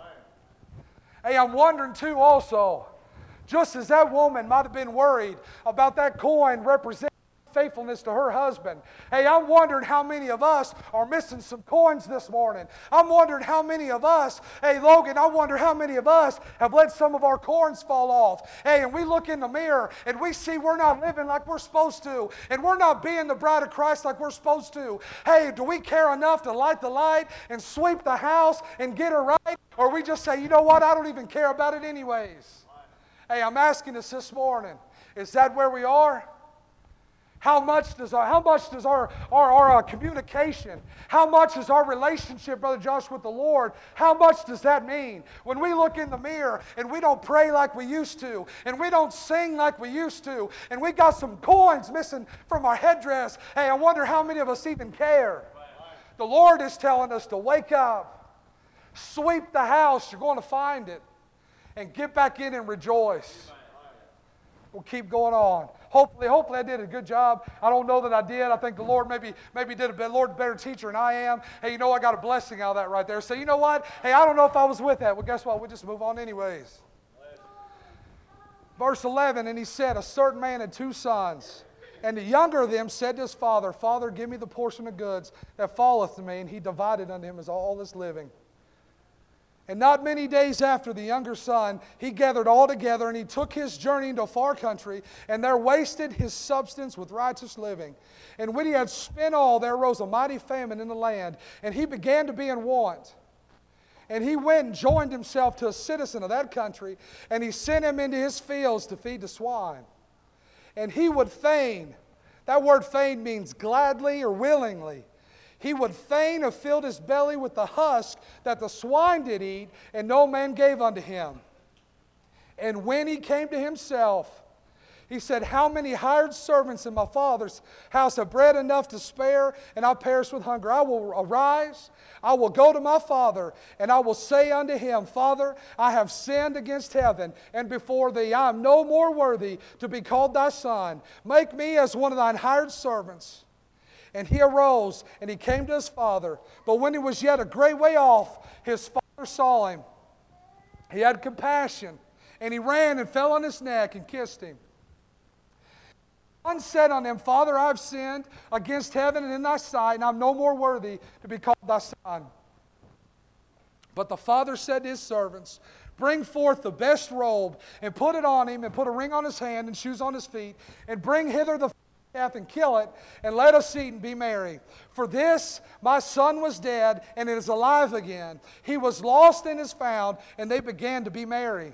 Hey, I'm wondering too also, just as that woman might have been worried about that coin representing faithfulness to her husband. Hey, I'm wondering how many of us are missing some coins this morning. I'm wondering how many of us, hey Logan, I wonder how many of us have let some of our coins fall off. Hey, and we look in the mirror and we see we're not living like we're supposed to, and we're not being the bride of Christ like we're supposed to. Hey, do we care enough to light the light and sweep the house and get her right? Or we just say, you know what, I don't even care about it anyways. Hey, I'm asking us this morning, is that where we are? How much does our, how much does our, our, our uh, communication, how much is our relationship, Brother Josh, with the Lord, how much does that mean? When we look in the mirror and we don't pray like we used to, and we don't sing like we used to, and we got some coins missing from our headdress, hey, I wonder how many of us even care. The Lord is telling us to wake up, sweep the house, you're going to find it, and get back in and rejoice. we'll keep going on. Hopefully, hopefully I did a good job. I don't know that I did. I think the Lord maybe maybe did a better, Lord better teacher than I am. Hey, you know, I got a blessing out of that right there. So you know what? Hey, I don't know if I was with that. Well, guess what? We'll just move on anyways. Verse eleven, and he said, a certain man had two sons. And the younger of them said to his father, Father, give me the portion of goods that falleth to me. And he divided unto him as all his living. And not many days after, the younger son, he gathered all together, and he took his journey into a far country, and there wasted his substance with righteous living. And when he had spent all, there arose a mighty famine in the land, and he began to be in want. And he went and joined himself to a citizen of that country, and he sent him into his fields to feed the swine. And he would fain, that word fain means gladly or willingly. He would fain have filled his belly with the husk that the swine did eat, and no man gave unto him. And when he came to himself, he said, how many hired servants in my father's house have bread enough to spare, and I perish with hunger? I will arise, I will go to my father, and I will say unto him, Father, I have sinned against heaven and before thee. I am no more worthy to be called thy son. Make me as one of thine hired servants. And he arose, and he came to his father. But when he was yet a great way off, his father saw him. He had compassion, and he ran and fell on his neck and kissed him. One said unto him, Father, I have sinned against heaven and in thy sight, and I am no more worthy to be called thy son. But the father said to his servants, bring forth the best robe, and put it on him, and put a ring on his hand, and shoes on his feet, and bring hither the calf, and kill it, and let us eat and be merry. For this my son was dead, and is alive again. He was lost and is found, and they began to be merry.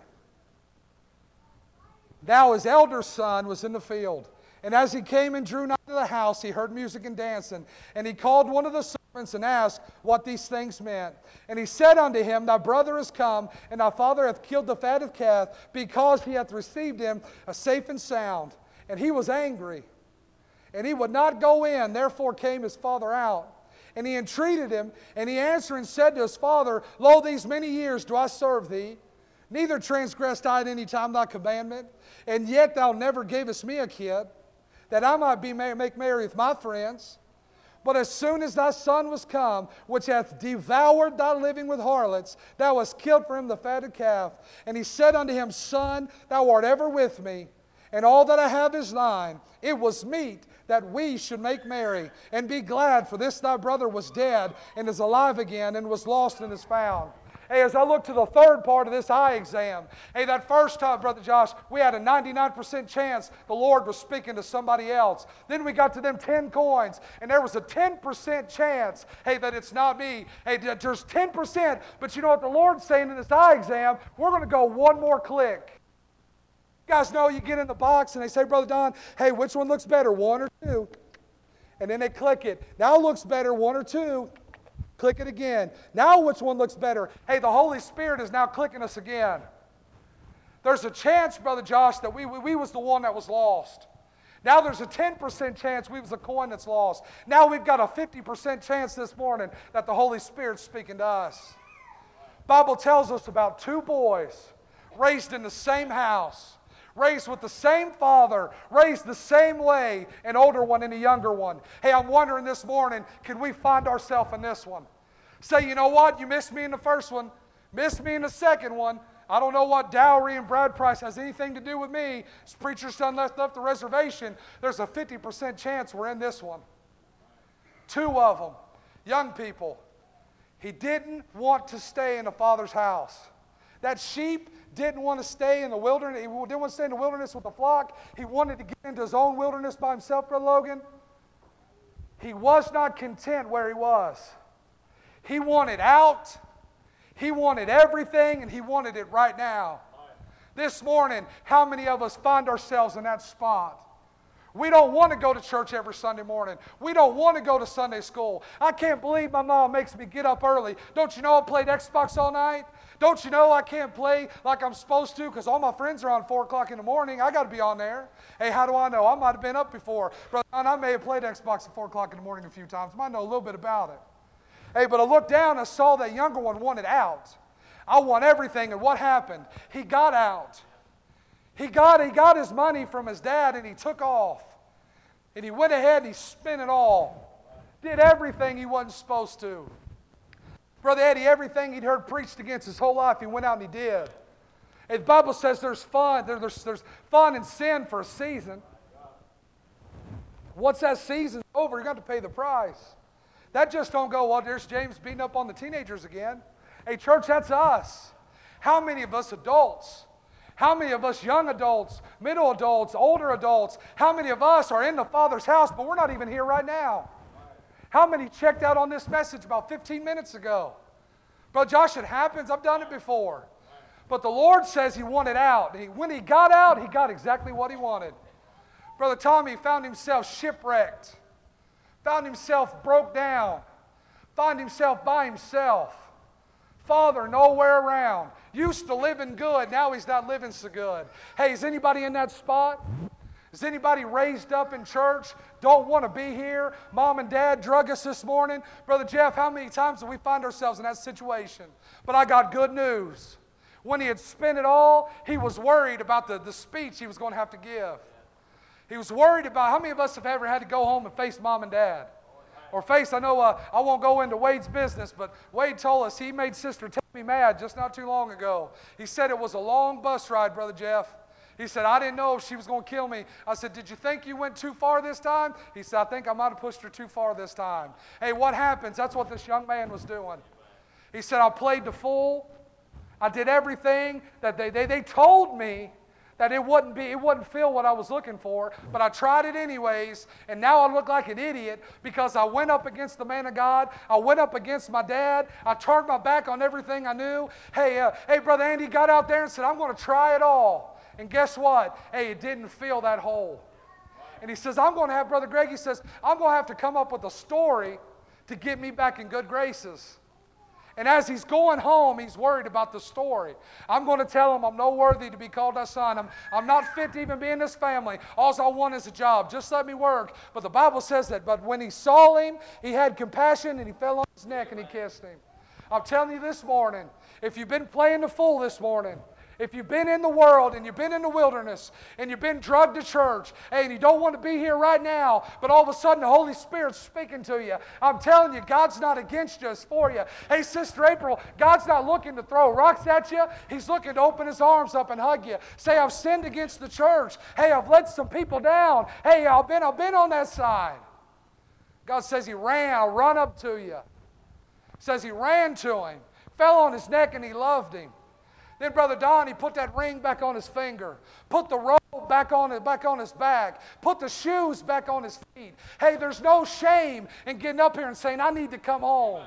Now his elder son was in the field. And as he came and drew nigh to the house, he heard music and dancing. And he called one of the servants and asked what these things meant. And he said unto him, thy brother is come, and thy father hath killed the fatted calf, because he hath received him a safe and sound. And he was angry, and he would not go in. Therefore came his father out. And he entreated him, and he answered and said to his father, Lo, these many years do I serve thee, neither transgressed I at any time thy commandment, and yet thou never gavest me a kid, that I might be make merry with my friends. But as soon as thy son was come, which hath devoured thy living with harlots, thou hast killed for him the fatted calf. And he said unto him, Son, thou art ever with me, and all that I have is thine. It was meet that we should make merry, and be glad, for this thy brother was dead, and is alive again, and was lost and is found. Hey, as I look to the third part of this eye exam, hey, that first time, Brother Josh, we had a ninety-nine percent chance the Lord was speaking to somebody else. Then we got to them ten coins, and there was a ten percent chance, hey, that it's not me. Hey, there's ten percent, but you know what the Lord's saying in this eye exam? We're going to go one more click. You guys know you get in the box, and they say, Brother Don, hey, which one looks better, one or two? And then they click it. Now it looks better, one or two. Click it again. Now which one looks better? Hey, the Holy Spirit is now clicking us again. There's a chance, Brother Josh, that we, we, we was the one that was lost. Now there's a ten percent chance we was the coin that's lost. Now we've got a fifty percent chance this morning that the Holy Spirit's speaking to us. Bible tells us about two boys raised in the same house, raised with the same father, raised the same way, an older one and a younger one. Hey, I'm wondering this morning, can we find ourselves in this one? Say, you know what? You missed me in the first one, missed me in the second one. I don't know what dowry and bride price has anything to do with me. This preacher's son left up the reservation. There's a fifty percent chance we're in this one. Two of them, young people. He didn't want to stay in the father's house. That sheep didn't want to stay in the wilderness. He didn't want to stay in the wilderness with the flock. He wanted to get into his own wilderness by himself, Brother Logan. He was not content where he was. He wanted out. He wanted everything, and he wanted it right now. This morning, how many of us find ourselves in that spot? We don't want to go to church every Sunday morning. We don't want to go to Sunday school. I can't believe my mom makes me get up early. Don't you know I played Xbox all night? Don't you know I can't play like I'm supposed to because all my friends are on four o'clock in the morning. I got to be on there. Hey, how do I know? I might have been up before. Brother, I may have played Xbox at four o'clock in the morning a few times. I might know a little bit about it. Hey, but I looked down and I saw that younger one wanted out. I want everything. And what happened? He got out. He got, he got his money from his dad and he took off. And he went ahead and he spent it all. Did everything he wasn't supposed to. Brother Eddie, everything he'd heard preached against his whole life, he went out and he did. And the Bible says there's fun. There, there's, there's fun in sin for a season. Once that season's over, you're going to pay the price. That just don't go, well, there's James beating up on the teenagers again. Hey, church, that's us. How many of us adults, how many of us young adults, middle adults, older adults, how many of us are in the Father's house, but we're not even here right now? How many checked out on this message about fifteen minutes ago? Brother Josh, it happens. I've done it before. But the Lord says He wanted out. He, when He got out, He got exactly what He wanted. Brother Tommy found himself shipwrecked, found himself broke down, found himself by himself. Father nowhere around. Used to living good, now he's not living so good. Hey, is anybody in that spot? Is anybody raised up in church, don't want to be here? Mom and Dad drug us this morning. Brother Jeff, how many times do we find ourselves in that situation? But I got good news. When he had spent it all, he was worried about the, the speech he was going to have to give. He was worried about, how many of us have ever had to go home and face Mom and Dad? Or face, I know, uh, I won't go into Wade's business, but Wade told us he made Sister Tammy mad just not too long ago. He said it was a long bus ride, Brother Jeff. He said, I didn't know if she was going to kill me. I said, did you think you went too far this time? He said, I think I might have pushed her too far this time. Hey, what happens? That's what this young man was doing. He said, I played the fool. I did everything that they, they, they told me that it wouldn't be, it wouldn't feel what I was looking for, but I tried it anyways, and now I look like an idiot because I went up against the man of God. I went up against my dad. I turned my back on everything I knew. Hey, uh, hey, Brother Andy got out there and said, I'm going to try it all. And guess what? Hey, it didn't fill that hole. And he says, I'm going to have, Brother Greg, he says, I'm going to have to come up with a story to get me back in good graces. And as he's going home, he's worried about the story. I'm going to tell him I'm no worthy to be called thy son. I'm, I'm not fit to even be in this family. All I want is a job. Just let me work. But the Bible says that. But when he saw him, he had compassion and he fell on his neck and he kissed him. I'm telling you this morning, if you've been playing the fool this morning, if you've been in the world and you've been in the wilderness and you've been drugged to church, hey, and you don't want to be here right now, but all of a sudden the Holy Spirit's speaking to you, I'm telling you, God's not against you, it's for you. Hey, Sister April, God's not looking to throw rocks at you. He's looking to open His arms up and hug you. Say, I've sinned against the church. Hey, I've let some people down. Hey, I've been, I've been on that side. God says He ran, I'll run up to you. He says He ran to him, fell on his neck, and he loved him. Then Brother Don, he put that ring back on his finger, put the robe back on, back on his back, put the shoes back on his feet. Hey, there's no shame in getting up here and saying, I need to come home.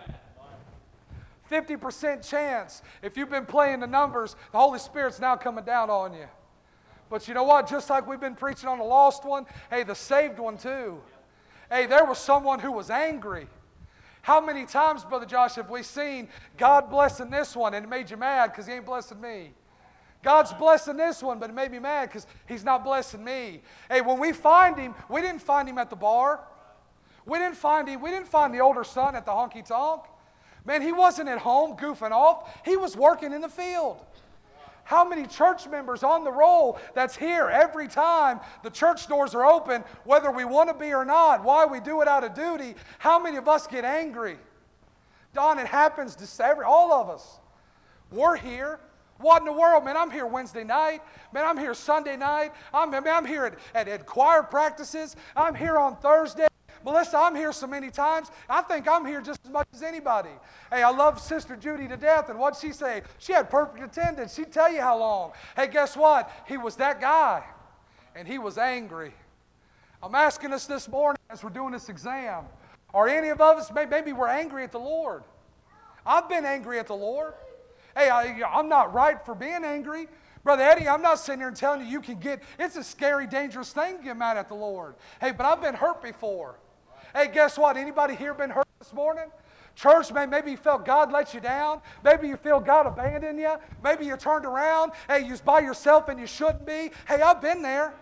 fifty percent chance, if you've been playing the numbers, the Holy Spirit's now coming down on you. But you know what? Just like we've been preaching on the lost one, hey, the saved one too. Hey, there was someone who was angry. How many times, Brother Josh, have we seen God blessing this one and it made you mad because He ain't blessing me? God's blessing this one, but it made me mad because He's not blessing me. Hey, when we find Him, we didn't find Him at the bar. We didn't find Him. We didn't find the older son at the honky-tonk. Man, he wasn't at home goofing off. He was working in the field. How many church members on the roll that's here every time the church doors are open, whether we want to be or not, why we do it out of duty? How many of us get angry? Don, it happens to every, all of us. We're here. What in the world? Man, I'm here Wednesday night. Man, I'm here Sunday night. I'm, man, I'm here at, at, at choir practices. I'm here on Thursday. Melissa, I'm here so many times. I think I'm here just as much as anybody. Hey, I love Sister Judy to death. And what'd she say? She had perfect attendance. She'd tell you how long. Hey, guess what? He was that guy. And he was angry. I'm asking us this morning as we're doing this exam, are any of us, maybe we're angry at the Lord. I've been angry at the Lord. Hey, I, I'm not right for being angry. Brother Eddie, I'm not sitting here and telling you you can get, it's a scary, dangerous thing to get mad at the Lord. Hey, but I've been hurt before. Hey, guess what? Anybody here been hurt this morning? Church, maybe you felt God let you down. Maybe you feel God abandoned you. Maybe you turned around. Hey, you're by yourself and you shouldn't be. Hey, I've been there.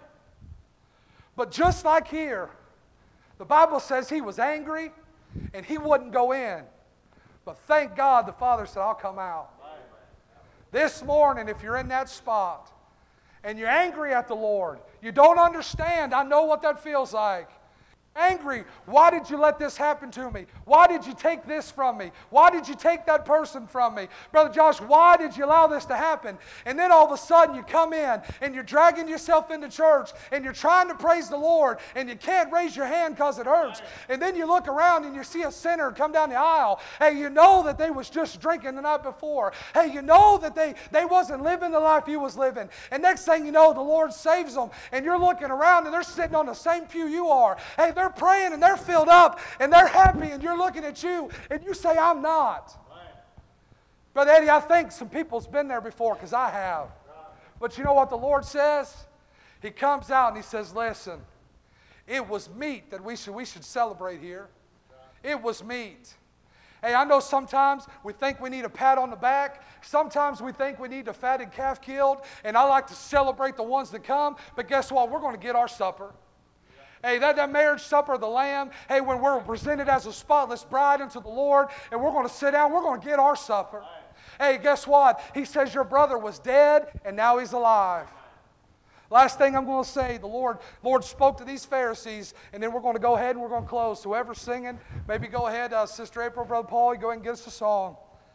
But just like here, the Bible says he was angry and he wouldn't go in. But thank God the Father said, I'll come out. This morning, if you're in that spot and you're angry at the Lord. You don't understand. I know what that feels like. Angry. Why did you let this happen to me? Why did you take this from me? Why did you take that person from me? Brother Josh, why did you allow this to happen? And then all of a sudden you come in and you're dragging yourself into church and you're trying to praise the Lord and you can't raise your hand because it hurts. And then you look around and you see a sinner come down the aisle. Hey, you know that they was just drinking the night before. Hey, you know that they, they wasn't living the life you was living. And next thing you know, the Lord saves them and you're looking around and they're sitting on the same pew you are. Hey, they're praying and they're filled up and they're happy and you're looking at you and you say, I'm not. Right. Brother Eddie, I think some people's been there before because I have. Right. But you know what the Lord says? He comes out and he says, listen, it was meat that we should, we should celebrate here. Right. It was meat. Hey, I know sometimes we think we need a pat on the back. Sometimes we think we need a fatted calf killed. And I like to celebrate the ones that come. But guess what? We're going to get our supper. Hey, that, that marriage supper of the Lamb, hey, when we're presented as a spotless bride unto the Lord, and we're going to sit down, we're going to get our supper. Hey, guess what? He says your brother was dead, and now he's alive. Last thing I'm going to say, the Lord, Lord spoke to these Pharisees, and then we're going to go ahead and we're going to close. So whoever's singing, maybe go ahead, uh, Sister April, Brother Paul, you go ahead and get us a song.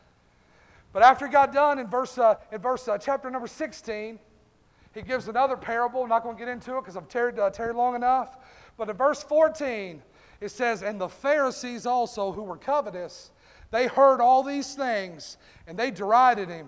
But after he got done in verse, uh, in verse uh, chapter number sixteen, he gives another parable. I'm not going to get into it because I've tarried, uh, tarried long enough. But in verse fourteen, it says, and the Pharisees also who were covetous, they heard all these things, and they derided him.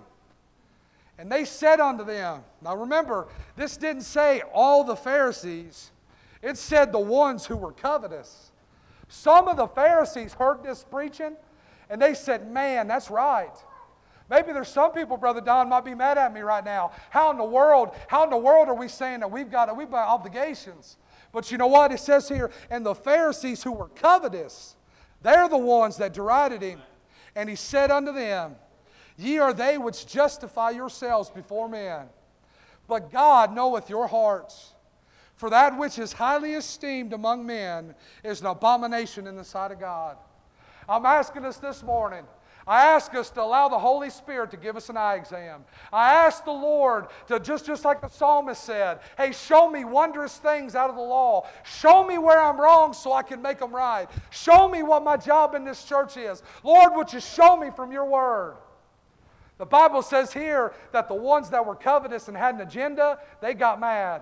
And they said unto them, now remember, this didn't say all the Pharisees. It said the ones who were covetous. Some of the Pharisees heard this preaching, and they said, man, that's right. Maybe there's some people, Brother Don, might be mad at me right now. How in the world, how in the world are we saying that we've got, we've got obligations? But you know what? It says here, and the Pharisees who were covetous, they're the ones that derided him. And he said unto them, ye are they which justify yourselves before men. But God knoweth your hearts. For that which is highly esteemed among men is an abomination in the sight of God. I'm asking us this morning, I ask us to allow the Holy Spirit to give us an eye exam. I ask the Lord to, just, just like the psalmist said, hey, show me wondrous things out of the law. Show me where I'm wrong so I can make them right. Show me what my job in this church is. Lord, would you show me from your word? The Bible says here that the ones that were covetous and had an agenda, they got mad.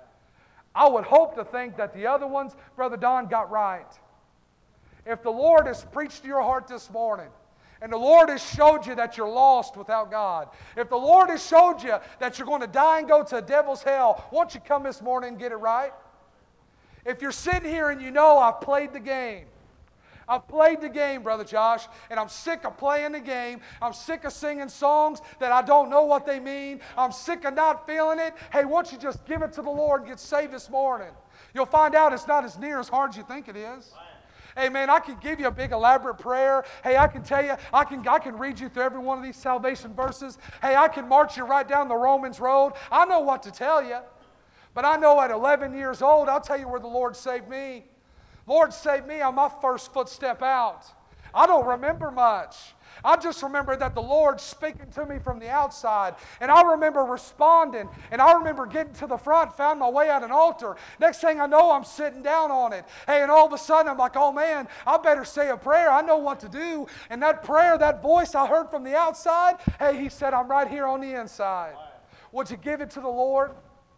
I would hope to think that the other ones, Brother Don, got right. If the Lord has preached to your heart this morning, and the Lord has showed you that you're lost without God, if the Lord has showed you that you're going to die and go to a devil's hell, won't you come this morning and get it right? If you're sitting here and you know I've played the game, I've played the game, Brother Josh, and I'm sick of playing the game. I'm sick of singing songs that I don't know what they mean. I'm sick of not feeling it. Hey, won't you just give it to the Lord and get saved this morning? You'll find out it's not as near as hard as you think it is. Hey, man, I can give you a big elaborate prayer. Hey, I can tell you, I can, I can read you through every one of these salvation verses. Hey, I can march you right down the Romans road. I know what to tell you. But I know at eleven years old, I'll tell you where the Lord saved me. Lord saved me on my first footstep out. I don't remember much. I just remember that the Lord's speaking to me from the outside. And I remember responding. And I remember getting to the front, found my way at an altar. Next thing I know, I'm sitting down on it. Hey, and all of a sudden, I'm like, oh man, I better say a prayer. I know what to do. And that prayer, that voice I heard from the outside, hey, he said, I'm right here on the inside. Would you give it to the Lord?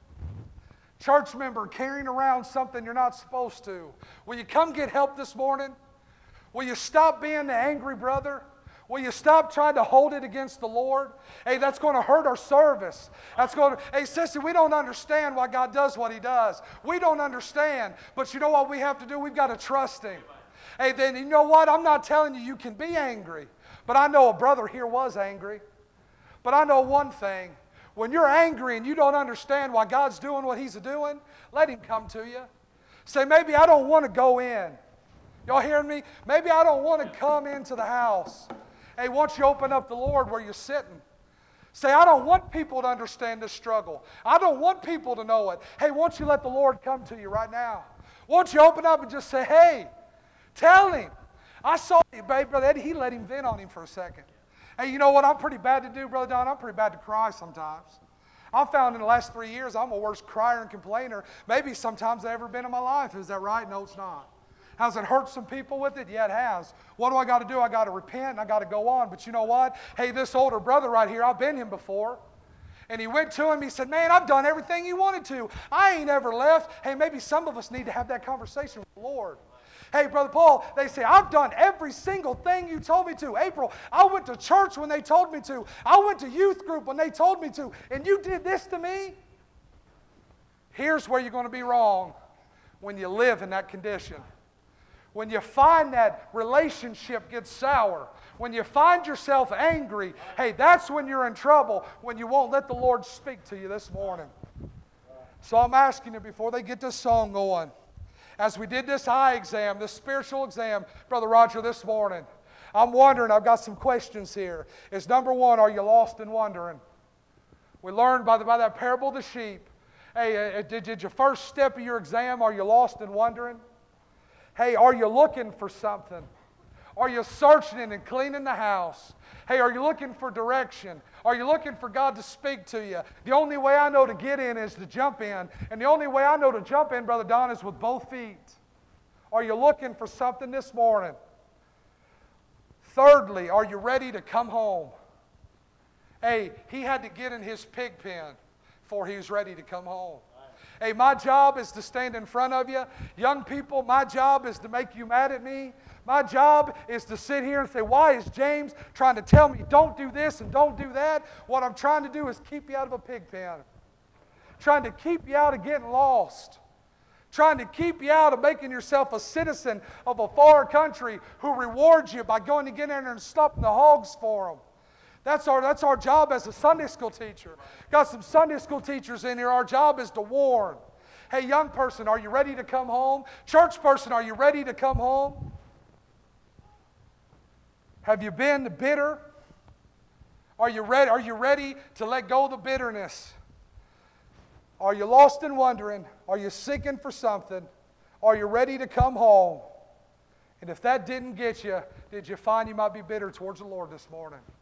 Church member carrying around something you're not supposed to. Will you come get help this morning? Will you stop being the angry brother? Will you stop trying to hold it against the Lord? Hey, that's going to hurt our service. That's going to, hey, sissy, we don't understand why God does what he does. We don't understand. But you know what we have to do? We've got to trust him. Hey, then you know what? I'm not telling you you can be angry. But I know a brother here was angry. But I know one thing. When you're angry and you don't understand why God's doing what he's doing, let him come to you. Say, maybe I don't want to go in. Y'all hearing me? Maybe I don't want to come into the house. Hey, won't you open up the Lord where you're sitting? Say, I don't want people to understand this struggle. I don't want people to know it. Hey, won't you let the Lord come to you right now? Won't you open up and just say, hey, tell him. I saw you, baby, Brother Eddie, he let him vent on him for a second. Hey, you know what I'm pretty bad to do, Brother Don? I'm pretty bad to cry sometimes. I found in the last three years I'm a worse crier and complainer maybe sometimes I've ever been in my life. Is that right? No, it's not. Has it hurt some people with it? Yeah, it has. What do I got to do? I got to repent and I got to go on. But you know what? Hey, this older brother right here, I've been him before. And he went to him, he said, man, I've done everything you wanted to. I ain't ever left. Hey, maybe some of us need to have that conversation with the Lord. Hey, Brother Paul, they say, I've done every single thing you told me to. April, I went to church when they told me to. I went to youth group when they told me to. And you did this to me? Here's where you're going to be wrong when you live in that condition. When you find that relationship gets sour, when you find yourself angry, hey, that's when you're in trouble, when you won't let the Lord speak to you this morning. So I'm asking you before they get this song going, as we did this eye exam, this spiritual exam, Brother Roger, this morning, I'm wondering, I've got some questions here. Is number one, are you lost and wondering? We learned by, the, by that parable of the sheep. Hey, uh, did, did your first step of your exam, are you lost and wondering? Hey, are you looking for something? Are you searching and cleaning the house? Hey, are you looking for direction? Are you looking for God to speak to you? The only way I know to get in is to jump in. And the only way I know to jump in, Brother Don, is with both feet. Are you looking for something this morning? Thirdly, are you ready to come home? Hey, he had to get in his pig pen before he was ready to come home. Hey, my job is to stand in front of you. Young people, my job is to make you mad at me. My job is to sit here and say, why is James trying to tell me don't do this and don't do that? What I'm trying to do is keep you out of a pig pen. Trying to keep you out of getting lost. Trying to keep you out of making yourself a citizen of a foreign country who rewards you by going to get in there and stopping the hogs for them. That's our, that's our job as a Sunday school teacher. Got some Sunday school teachers in here. Our job is to warn. Hey, young person, are you ready to come home? Church person, are you ready to come home? Have you been bitter? Are you ready, are you ready to let go of the bitterness? Are you lost and wondering? Are you seeking for something? Are you ready to come home? And if that didn't get you, did you find you might be bitter towards the Lord this morning?